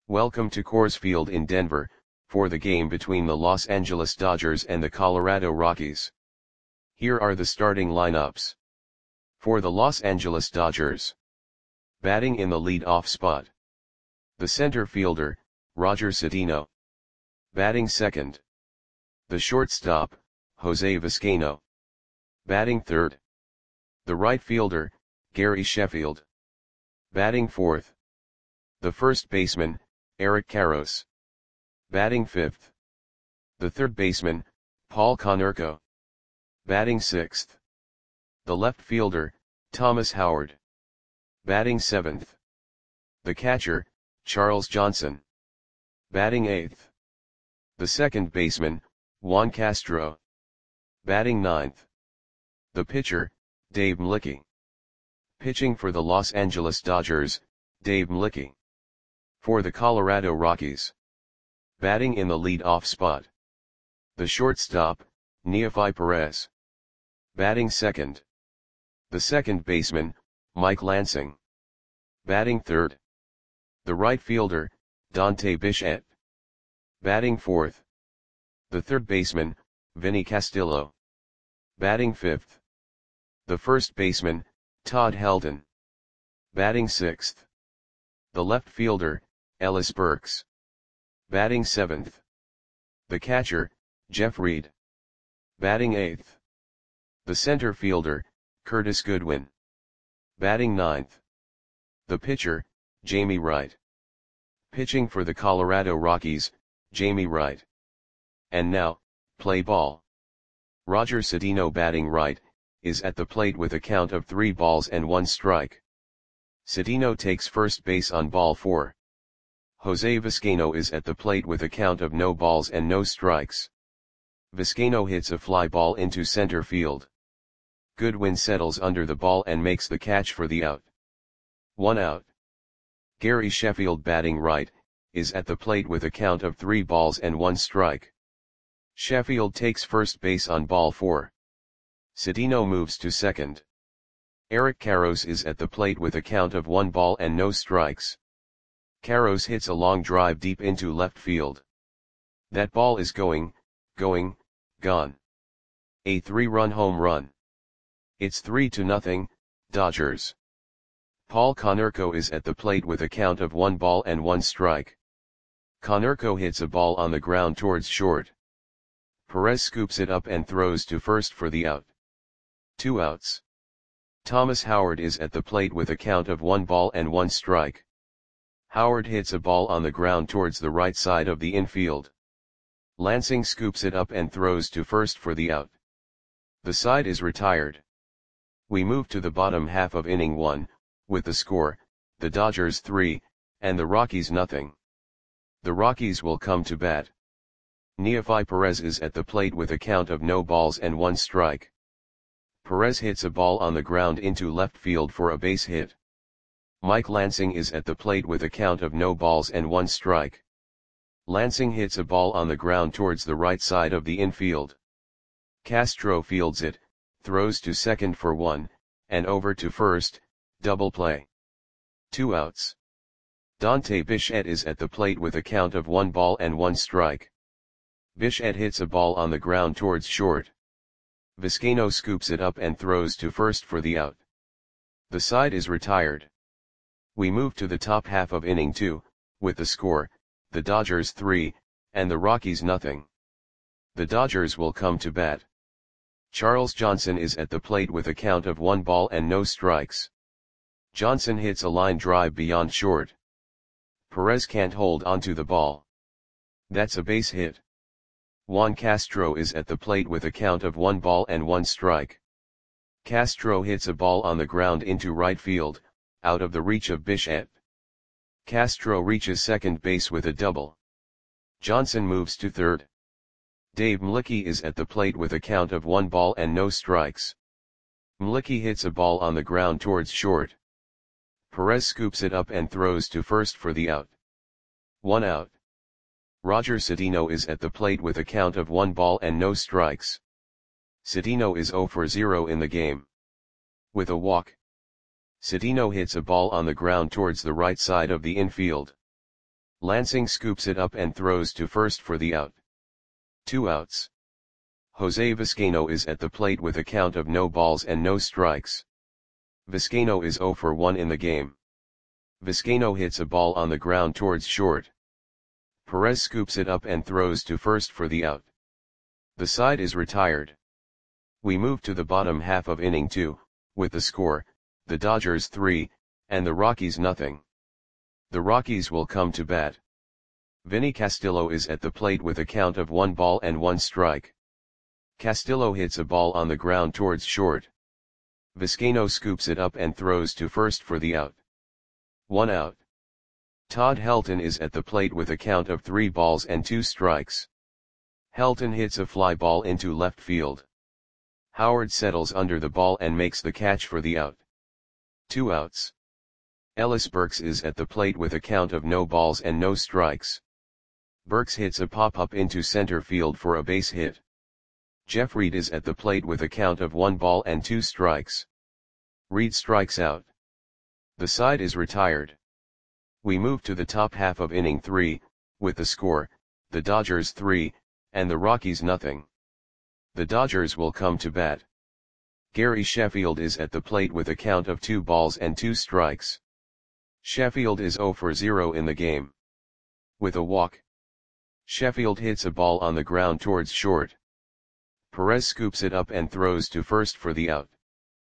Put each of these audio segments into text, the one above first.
Welcome to Coors Field in Denver, for the game between the Los Angeles Dodgers and the Colorado Rockies. Here are the starting lineups. For the Los Angeles Dodgers. Batting in the lead-off spot. The center fielder, Roger Cedeno. Batting second. The shortstop, Jose Vizcaino. Batting third. The right fielder, Gary Sheffield. Batting fourth. The first baseman, Eric Karros. Batting fifth. The third baseman, Paul Konerko. Batting sixth. The left fielder, Thomas Howard. Batting seventh. The catcher, Charles Johnson. Batting eighth. The second baseman, Juan Castro. Batting ninth. The pitcher, Dave Mlicki. Pitching for the Los Angeles Dodgers, Dave Mlicki. For the Colorado Rockies. Batting in the lead-off spot. The shortstop, Neofi Perez. Batting second. The second baseman, Mike Lansing. Batting third. The right fielder, Dante Bichette. Batting fourth. The third baseman, Vinny Castillo. Batting fifth. The first baseman, Todd Helton. Batting sixth. The left fielder, Ellis Burks. Batting seventh. The catcher, Jeff Reed. Batting eighth. The center fielder, Curtis Goodwin. Batting ninth. The pitcher, Jamie Wright. Pitching for the Colorado Rockies, Jamie Wright. And now, play ball. Roger Cedeno batting right, is at the plate with a count of 3 balls and 1 strike. Cedeno takes first base on ball 4. Jose Vizcaino is at the plate with a count of no balls and no strikes. Vizcaino hits a fly ball into center field. Goodwin settles under the ball and makes the catch for the out. 1 out. Gary Sheffield batting right, is at the plate with a count of 3 balls and 1 strike. Sheffield takes first base on ball 4. Cedeno moves to second. Eric Karros is at the plate with a count of 1 ball and no strikes. Karros hits a long drive deep into left field. That ball is gone. A 3-run home run. It's 3-0, Dodgers. Paul Konerko is at the plate with a count of 1 ball and 1 strike. Konerko hits a ball on the ground towards short. Perez scoops it up and throws to first for the out. 2 outs. Thomas Howard is at the plate with a count of 1 ball and 1 strike. Howard hits a ball on the ground towards the right side of the infield. Lansing scoops it up and throws to first for the out. The side is retired. We move to the bottom half of inning 1, with the score, the Dodgers 3, and the Rockies nothing. The Rockies will come to bat. Neofi Perez is at the plate with a count of no balls and 1 strike. Perez hits a ball on the ground into left field for a base hit. Mike Lansing is at the plate with a count of no balls and 1 strike. Lansing hits a ball on the ground towards the right side of the infield. Castro fields it, throws to second for 1, and over to first, double play. 2 outs. Dante Bichette is at the plate with a count of 1 ball and 1 strike. Bichette hits a ball on the ground towards short. Vizcaino scoops it up and throws to first for the out. The side is retired. We move to the top half of inning 2, with the score, the Dodgers 3, and the Rockies nothing. The Dodgers will come to bat. Charles Johnson is at the plate with a count of 1 ball and no strikes. Johnson hits a line drive beyond short. Perez can't hold onto the ball. That's a base hit. Juan Castro is at the plate with a count of 1 ball and 1 strike. Castro hits a ball on the ground into right field, out of the reach of Bichette. Castro reaches second base with a double. Johnson moves to third. Dave Mlicki is at the plate with a count of 1 ball and no strikes. Mlicki hits a ball on the ground towards short. Perez scoops it up and throws to first for the out. 1 out. Roger Cedeno is at the plate with a count of 1 ball and no strikes. Cedeno is 0 for 0 in the game. With a walk. Cedeno hits a ball on the ground towards the right side of the infield. Lansing scoops it up and throws to first for the out. 2 outs. Jose Vizcaino is at the plate with a count of no balls and no strikes. Vizcaino is 0 for 1 in the game. Vizcaino hits a ball on the ground towards short. Perez scoops it up and throws to first for the out. The side is retired. We move to the bottom half of inning 2, with the score, the Dodgers 3, and the Rockies nothing. The Rockies will come to bat. Vinny Castillo is at the plate with a count of 1 ball and 1 strike. Castillo hits a ball on the ground towards short. Vizcaino scoops it up and throws to first for the out. 1 out. Todd Helton is at the plate with a count of 3 balls and 2 strikes. Helton hits a fly ball into left field. Howard settles under the ball and makes the catch for the out. 2 outs. Ellis Burks is at the plate with a count of no balls and no strikes. Burks hits a pop-up into center field for a base hit. Jeff Reed is at the plate with a count of 1 ball and 2 strikes. Reed strikes out. The side is retired. We move to the top half of inning 3, with the score, the Dodgers 3, and the Rockies nothing. The Dodgers will come to bat. Gary Sheffield is at the plate with a count of 2 balls and 2 strikes. Sheffield is 0 for 0 in the game. With a walk. Sheffield hits a ball on the ground towards short. Perez scoops it up and throws to first for the out.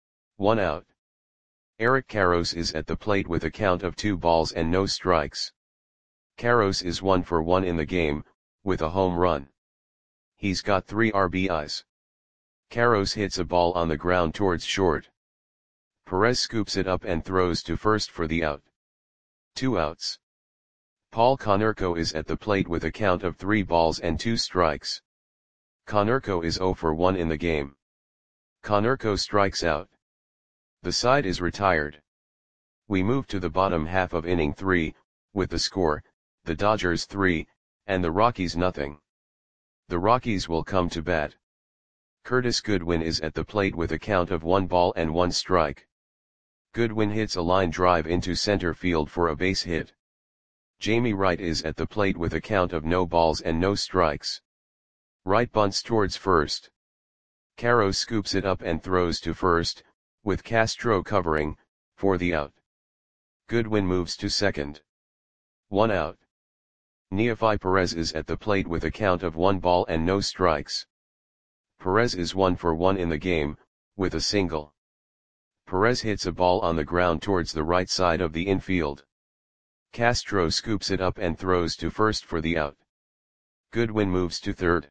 1 out. Eric Karros is at the plate with a count of 2 balls and no strikes. Karros is 1 for 1 in the game, with a home run. He's got 3 RBIs. Karros hits a ball on the ground towards short. Perez scoops it up and throws to first for the out. 2 outs. Paul Konerko is at the plate with a count of 3 balls and 2 strikes. Konerko is 0 for 1 in the game. Konerko strikes out. The side is retired. We move to the bottom half of inning 3, with the score, the Dodgers 3, and the Rockies nothing. The Rockies will come to bat. Curtis Goodwin is at the plate with a count of 1 ball and 1 strike. Goodwin hits a line drive into center field for a base hit. Jamie Wright is at the plate with a count of no balls and no strikes. Wright bunts towards first. Karros scoops it up and throws to first, with Castro covering, for the out. Goodwin moves to second. 1 out. Neefi Perez is at the plate with a count of 1 ball and no strikes. Perez is 1 for 1 in the game, with a single. Perez hits a ball on the ground towards the right side of the infield. Castro scoops it up and throws to first for the out. Goodwin moves to third.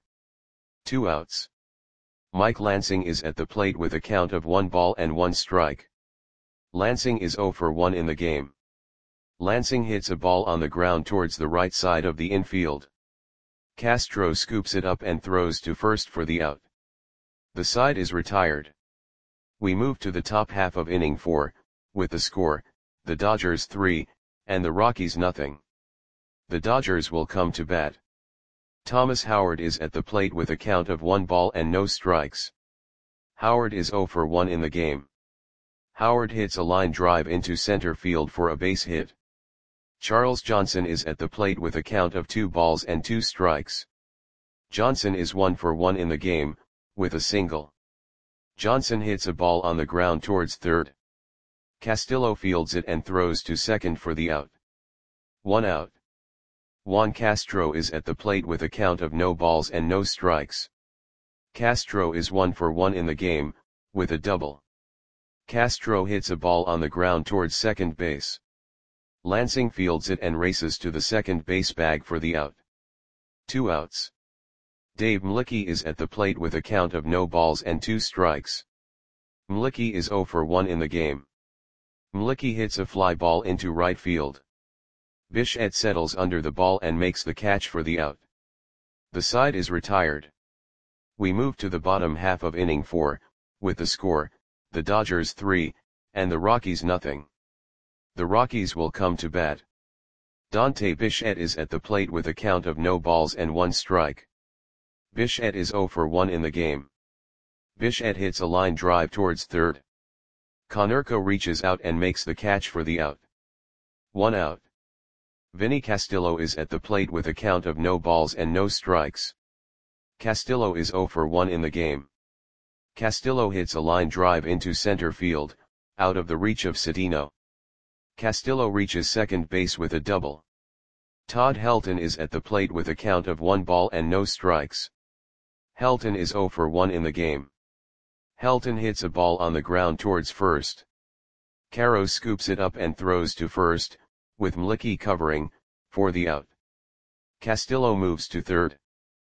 2 outs. Mike Lansing is at the plate with a count of 1 ball and 1 strike. Lansing is 0 for 1 in the game. Lansing hits a ball on the ground towards the right side of the infield. Castro scoops it up and throws to first for the out. The side is retired. We move to the top half of inning 4, with the score, the Dodgers 3, and the Rockies nothing. The Dodgers will come to bat. Thomas Howard is at the plate with a count of 1 ball and no strikes. Howard is 0 for 1 in the game. Howard hits a line drive into center field for a base hit. Charles Johnson is at the plate with a count of 2 balls and 2 strikes. Johnson is 1 for 1 in the game, with a single. Johnson hits a ball on the ground towards third. Castillo fields it and throws to second for the out. 1 out. Juan Castro is at the plate with a count of no balls and no strikes. Castro is 1 for 1 in the game, with a double. Castro hits a ball on the ground towards second base. Lansing fields it and races to the second base bag for the out. 2 outs. Dave Mlicki is at the plate with a count of no balls and 2 strikes. Mlicki is 0 for 1 in the game. Mlicki hits a fly ball into right field. Bichette settles under the ball and makes the catch for the out. The side is retired. We move to the bottom half of inning 4, with the score, the Dodgers 3, and the Rockies nothing. The Rockies will come to bat. Dante Bichette is at the plate with a count of no balls and 1 strike. Bichette is 0 for 1 in the game. Bichette hits a line drive towards third. Konerko reaches out and makes the catch for the out. 1 out. Vinny Castillo is at the plate with a count of no balls and no strikes. Castillo is 0 for 1 in the game. Castillo hits a line drive into center field, out of the reach of Cedeno. Castillo reaches second base with a double. Todd Helton is at the plate with a count of 1 ball and no strikes. Helton is 0 for 1 in the game. Helton hits a ball on the ground towards first. Caro scoops it up and throws to first, with Mlicki covering, for the out. Castillo moves to third.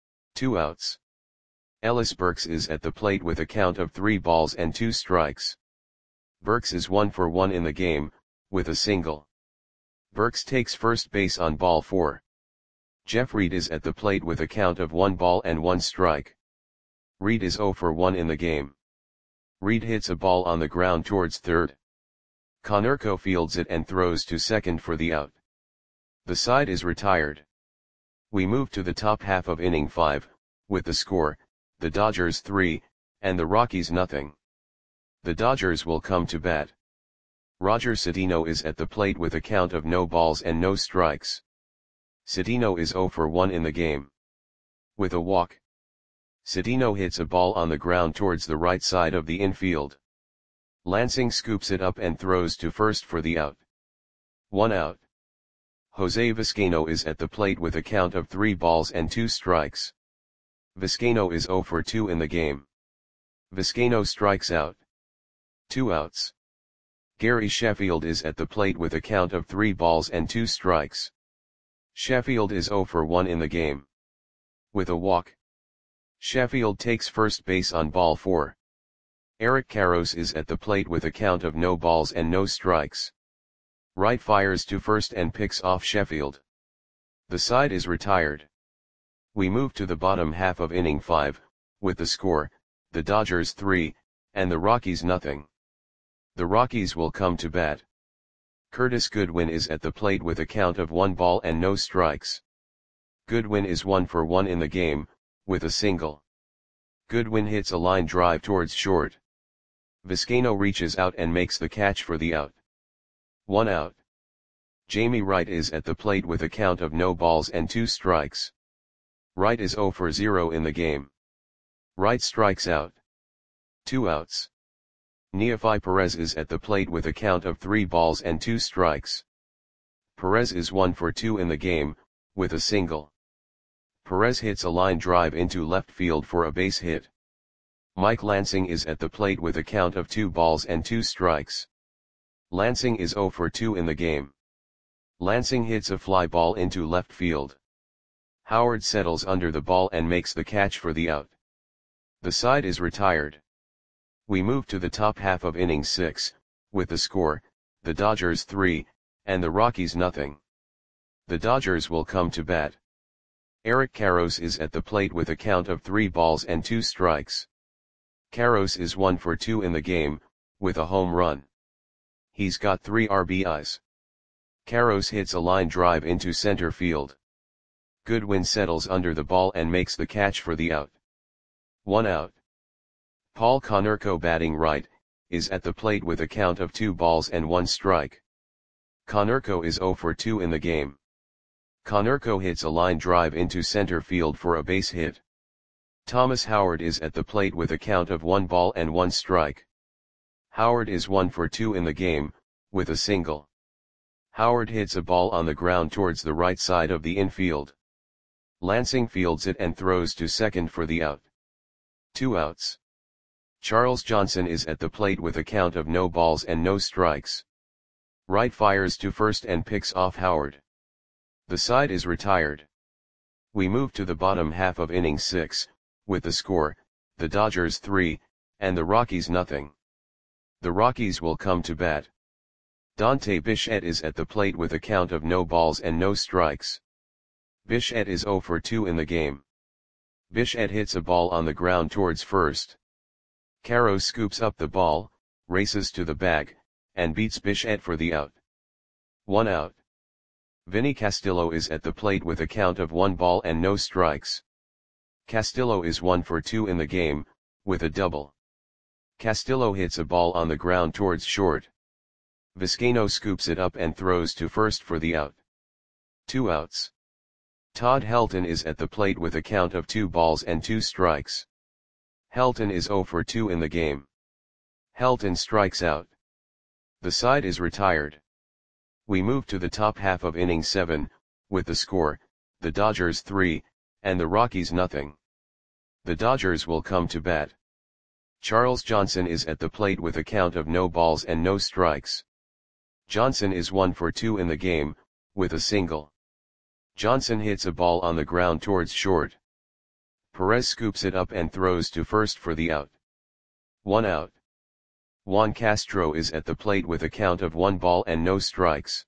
2 outs. Ellis Burks is at the plate with a count of 3 balls and 2 strikes. Burks is 1 for 1 in the game, with a single. Burks takes first base on ball 4. Jeff Reed is at the plate with a count of 1 ball and 1 strike. Reed is 0 for 1 in the game. Reed hits a ball on the ground towards third. Konerko fields it and throws to second for the out. The side is retired. We move to the top half of inning 5, with the score, the Dodgers 3, and the Rockies nothing. The Dodgers will come to bat. Roger Cedeno is at the plate with a count of no balls and no strikes. Cedeno is 0 for 1 in the game. With a walk. Cedeno hits a ball on the ground towards the right side of the infield. Lansing scoops it up and throws to first for the out. 1 out. Jose Vizcaino is at the plate with a count of 3 balls and 2 strikes. Vizcaino is 0 for 2 in the game. Vizcaino strikes out. 2 outs. Gary Sheffield is at the plate with a count of 3 balls and 2 strikes. Sheffield is 0 for 1 in the game. With a walk. Sheffield takes first base on ball 4. Eric Karros is at the plate with a count of no balls and no strikes. Wright fires to first and picks off Sheffield. The side is retired. We move to the bottom half of inning 5, with the score, the Dodgers 3, and the Rockies nothing. The Rockies will come to bat. Curtis Goodwin is at the plate with a count of 1 ball and no strikes. Goodwin is 1 for 1 in the game, with a single. Goodwin hits a line drive towards short. Vizcaino reaches out and makes the catch for the out. 1 out. Jamie Wright is at the plate with a count of no balls and 2 strikes. Wright is 0 for 0 in the game. Wright strikes out. 2 outs. Neefi Perez is at the plate with a count of 3 balls and 2 strikes. Perez is 1 for 2 in the game, with a single. Perez hits a line drive into left field for a base hit. Mike Lansing is at the plate with a count of 2 balls and 2 strikes. Lansing is 0 for 2 in the game. Lansing hits a fly ball into left field. Howard settles under the ball and makes the catch for the out. The side is retired. We move to the top half of inning 6, with the score, the Dodgers 3, and the Rockies nothing. The Dodgers will come to bat. Eric Karros is at the plate with a count of 3 balls and 2 strikes. Karros is 1 for 2 in the game, with a home run. He's got 3 RBIs. Karros hits a line drive into center field. Goodwin settles under the ball and makes the catch for the out. 1 out. Paul Konerko batting right, is at the plate with a count of 2 balls and 1 strike. Konerko is 0 for 2 in the game. Konerko hits a line drive into center field for a base hit. Thomas Howard is at the plate with a count of 1 ball and 1 strike. Howard is 1 for 2 in the game, with a single. Howard hits a ball on the ground towards the right side of the infield. Lansing fields it and throws to second for the out. 2 outs. Charles Johnson is at the plate with a count of no balls and no strikes. Wright fires to first and picks off Howard. The side is retired. We move to the bottom half of inning 6, with the score, the Dodgers 3, and the Rockies nothing. The Rockies will come to bat. Dante Bichette is at the plate with a count of no balls and no strikes. Bichette is 0 for 2 in the game. Bichette hits a ball on the ground towards first. Karros scoops up the ball, races to the bag, and beats Bichette for the out. 1 out. Vinny Castillo is at the plate with a count of 1 ball and no strikes. Castillo is 1 for 2 in the game, with a double. Castillo hits a ball on the ground towards short. Vizcaino scoops it up and throws to first for the out. 2 outs. Todd Helton is at the plate with a count of 2 balls and 2 strikes. Helton is 0 for 2 in the game. Helton strikes out. The side is retired. We move to the top half of inning 7, with the score, the Dodgers 3, and the Rockies nothing. The Dodgers will come to bat. Charles Johnson is at the plate with a count of no balls and no strikes. Johnson is 1 for 2 in the game, with a single. Johnson hits a ball on the ground towards short. Perez scoops it up and throws to first for the out. 1 out. Juan Castro is at the plate with a count of 1 ball and no strikes.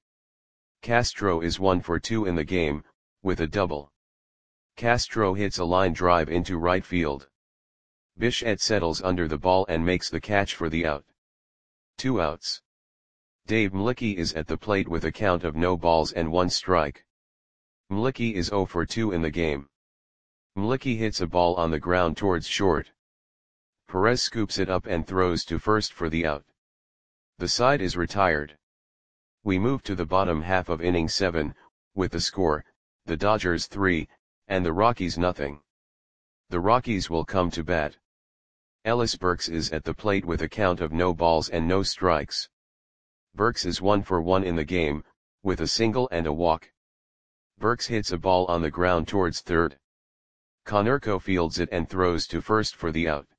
Castro is 1 for 2 in the game, with a double. Castro hits a line drive into right field. Bichette settles under the ball and makes the catch for the out. 2 outs. Dave Mlicki is at the plate with a count of no balls and 1 strike. Mlicki is 0 for 2 in the game. Mlicki hits a ball on the ground towards short. Perez scoops it up and throws to first for the out. The side is retired. We move to the bottom half of inning 7, with the score, the Dodgers 3, and the Rockies nothing. The Rockies will come to bat. Ellis Burks is at the plate with a count of no balls and no strikes. Burks is 1 for 1 in the game, with a single and a walk. Burks hits a ball on the ground towards third. Konerko fields it and throws to first for the out.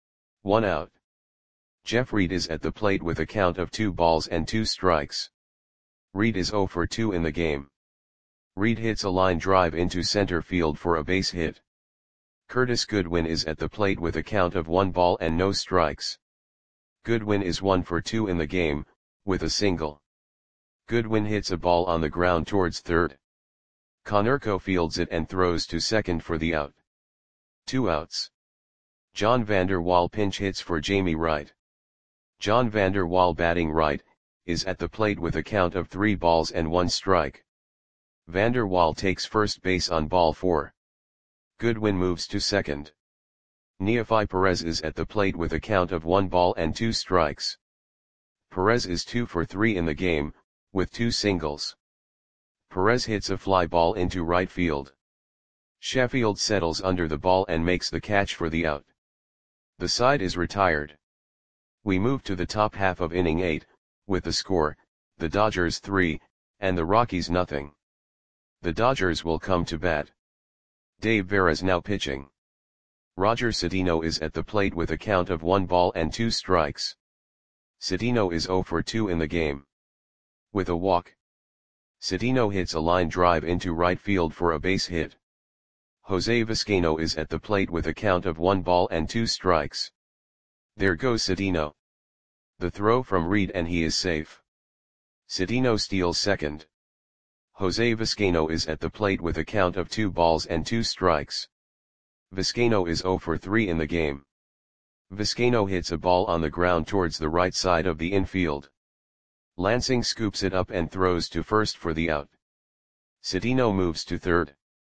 1 out. Jeff Reed is at the plate with a count of 2 balls and 2 strikes. Reed is 0 for 2 in the game. Reed hits a line drive into center field for a base hit. Curtis Goodwin is at the plate with a count of 1 ball and no strikes. Goodwin is 1 for 2 in the game, with a single. Goodwin hits a ball on the ground towards third. Konerko fields it and throws to second for the out. 2 outs. John Vander Wal pinch hits for Jamie Wright. John Vander Wal batting right, is at the plate with a count of 3 balls and 1 strike. Vander Wal takes first base on ball 4. Goodwin moves to second. Neefi Perez is at the plate with a count of 1 ball and 2 strikes. Perez is 2 for 3 in the game, with 2 singles. Perez hits a fly ball into right field. Sheffield settles under the ball and makes the catch for the out. The side is retired. We move to the top half of inning 8, with the score, the Dodgers 3, and the Rockies nothing. The Dodgers will come to bat. Dave Veras now pitching. Roger Cedeno is at the plate with a count of 1 ball and 2 strikes. Cedeno is 0 for 2 in the game. With a walk. Cedeno hits a line drive into right field for a base hit. Jose Vizcaino is at the plate with a count of 1 ball and 2 strikes. There goes Cedeno. The throw from Reed and he is safe. Cedeno steals second. Jose Vizcaino is at the plate with a count of 2 balls and 2 strikes. Vizcaino is 0 for 3 in the game. Vizcaino hits a ball on the ground towards the right side of the infield. Lansing scoops it up and throws to first for the out. Cedeno moves to third.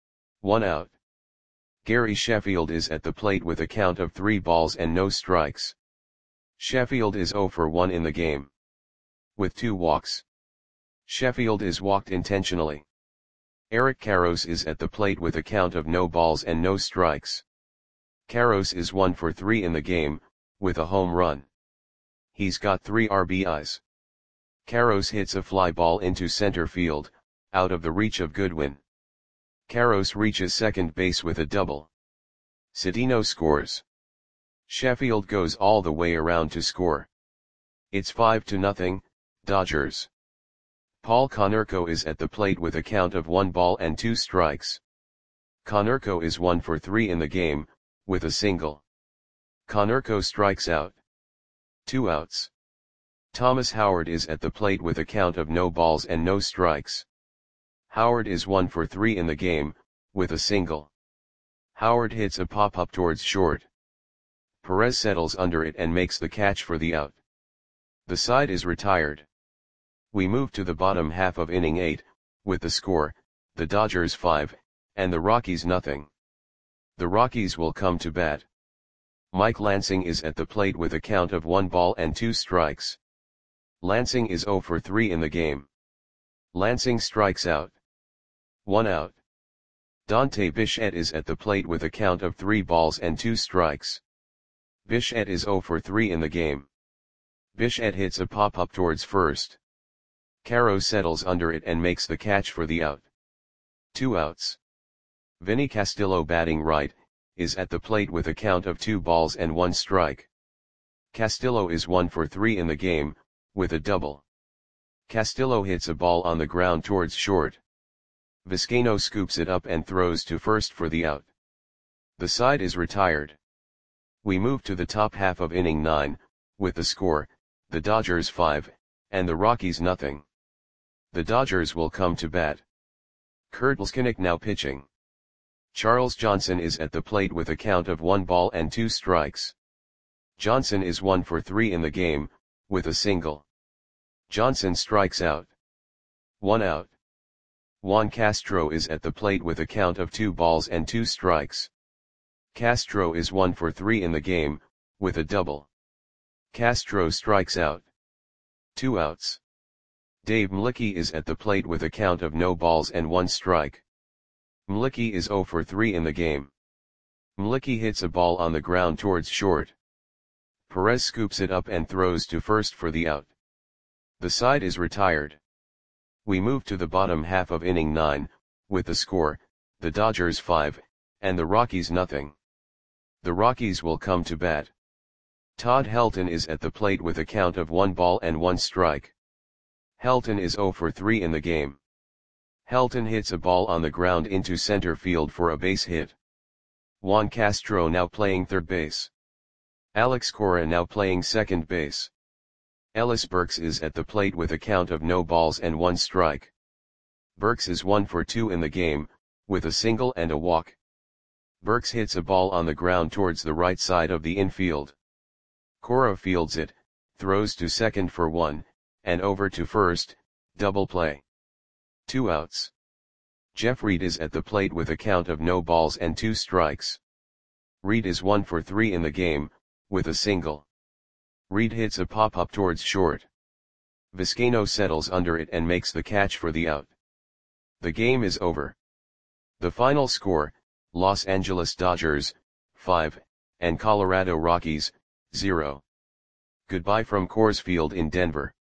1 out. Gary Sheffield is at the plate with a count of 3 balls and no strikes. Sheffield is 0 for 1 in the game. With 2 walks. Sheffield is walked intentionally. Eric Karros is at the plate with a count of no balls and no strikes. Karros is 1 for 3 in the game, with a home run. He's got 3 RBIs. Karros hits a fly ball into center field, out of the reach of Goodwin. Karros reaches second base with a double. Cedeno scores. Sheffield goes all the way around to score. It's 5-0, Dodgers. Paul Konerko is at the plate with a count of 1 ball and 2 strikes. Konerko is 1 for 3 in the game, with a single. Konerko strikes out. 2 outs. Thomas Howard is at the plate with a count of no balls and no strikes. Howard is 1 for 3 in the game, with a single. Howard hits a pop-up towards short. Perez settles under it and makes the catch for the out. The side is retired. We move to the bottom half of inning 8, with the score, the Dodgers 5, and the Rockies nothing. The Rockies will come to bat. Mike Lansing is at the plate with a count of 1 ball and 2 strikes. Lansing is 0 for 3 in the game. Lansing strikes out. 1 out. Dante Bichette is at the plate with a count of 3 balls and 2 strikes. Bichette is 0 for 3 in the game. Bichette hits a pop-up towards first. Caro settles under it and makes the catch for the out. 2 outs. Vinny Castillo, batting right, is at the plate with a count of 2 balls and 1 strike. Castillo is 1 for 3 in the game, with a double. Castillo hits a ball on the ground towards short. Vizcaino scoops it up and throws to first for the out. The side is retired. We move to the top half of inning 9, with the score, the Dodgers 5, and the Rockies nothing. The Dodgers will come to bat. Kurt Leskinick now pitching. Charles Johnson is at the plate with a count of 1 ball and 2 strikes. Johnson is 1 for 3 in the game, with a single. Johnson strikes out. 1 out. Juan Castro is at the plate with a count of 2 balls and 2 strikes. Castro is 1 for 3 in the game, with a double. Castro strikes out. 2 outs. Dave Mlicki is at the plate with a count of no balls and 1 strike. Mlicki is 0 for 3 in the game. Mlicki hits a ball on the ground towards short. Perez scoops it up and throws to first for the out. The side is retired. We move to the bottom half of inning 9, with the score, the Dodgers 5, and the Rockies nothing. The Rockies will come to bat. Todd Helton is at the plate with a count of 1 ball and 1 strike. Helton is 0 for 3 in the game. Helton hits a ball on the ground into center field for a base hit. Juan Castro now playing third base. Alex Cora now playing second base. Ellis Burks is at the plate with a count of no balls and 1 strike. Burks is 1 for 2 in the game, with a single and a walk. Burks hits a ball on the ground towards the right side of the infield. Cora fields it, throws to second for 1, and over to first, double play. 2 outs. Jeff Reed is at the plate with a count of no balls and 2 strikes. Reed is 1 for 3 in the game, with a single. Reed hits a pop-up towards short. Vizcaino settles under it and makes the catch for the out. The game is over. The final score, Los Angeles Dodgers, 5, and Colorado Rockies, 0. Goodbye from Coors Field in Denver.